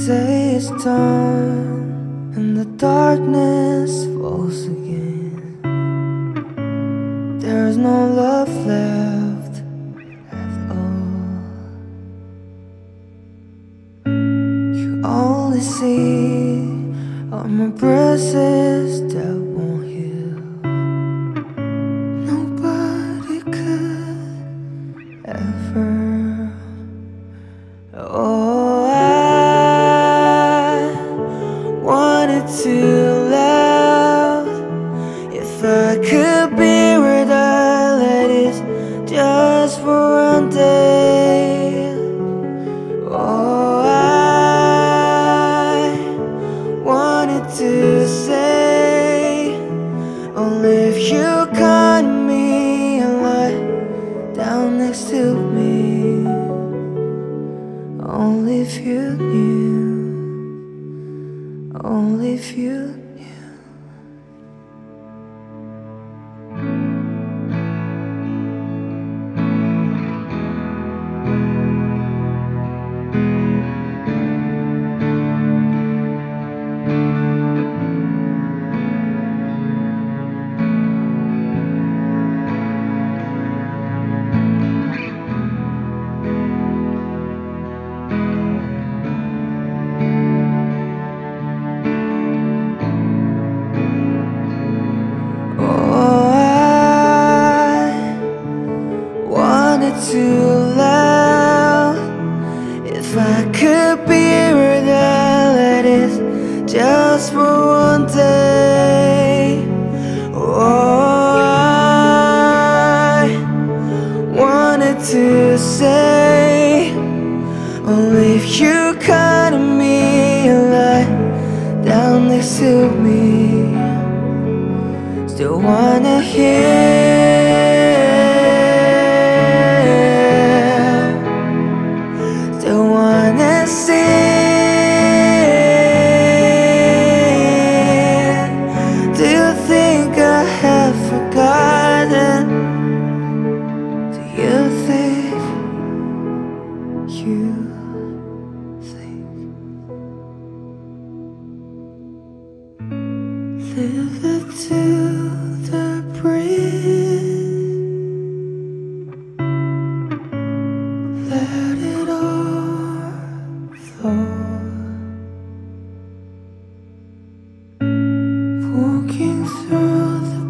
day is done and the darkness falls again. There is no love left at all. You only see all my bruises that won't heal. Nobody could ever. Oh, I wanted to loud. If I could be where the light is just for one day. Oh, I wanted to say only if you caught me and lie down next to me. Only if you knew, only if you knew. Too loud. If I could be where the light is just for one day. Oh, I wanted to say only if you caught me and lie down next to me. Still wanna hear, still wanna see. Do you think I have forgotten? Do you think, you think? Live it to the breeze. Let it all flow. Walking through the